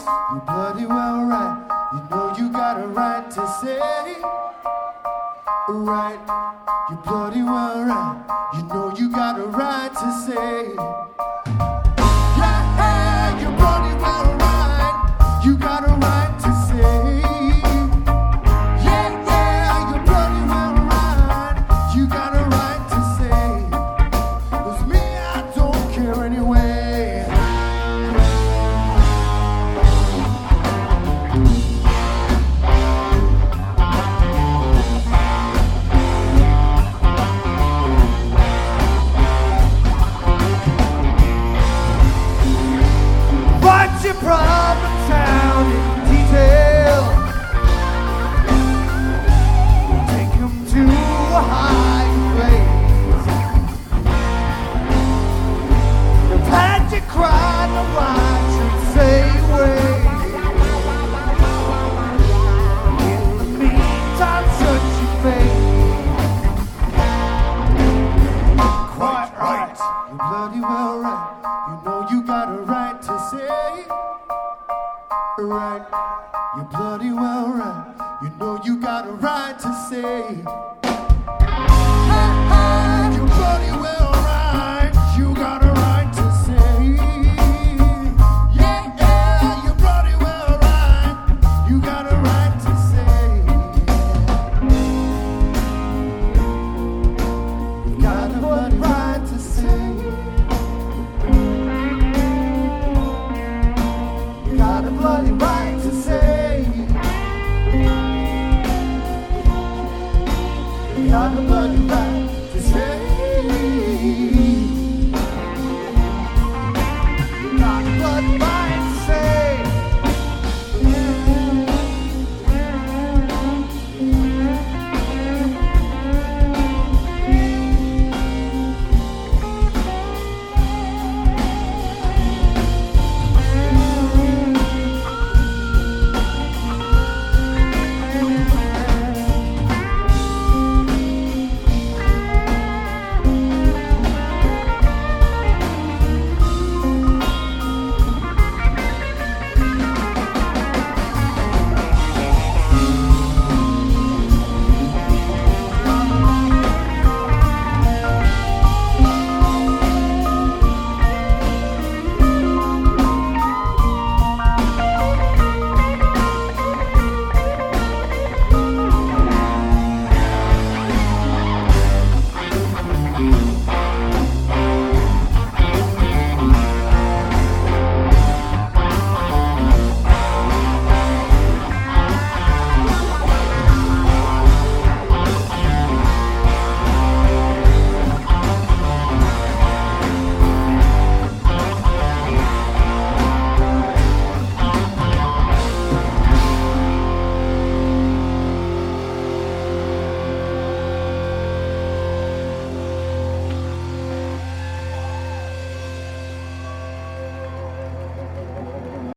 You bloody well right. You know you got a right to say right. You bloody well right. You know you got a right to say. Yeah, you bloody well right. You got a right to say. Yeah, you bloody well right. You got a right to say. 'Cause me, I don't care anyway. What's your problem, town, in detail? Take him to a high place. You've had to cry, now I should say wait. In the meantime, shut your face. Quite right. You're bloody well right. You know you got a right to say right. You're bloody well right. You know you got a right to say.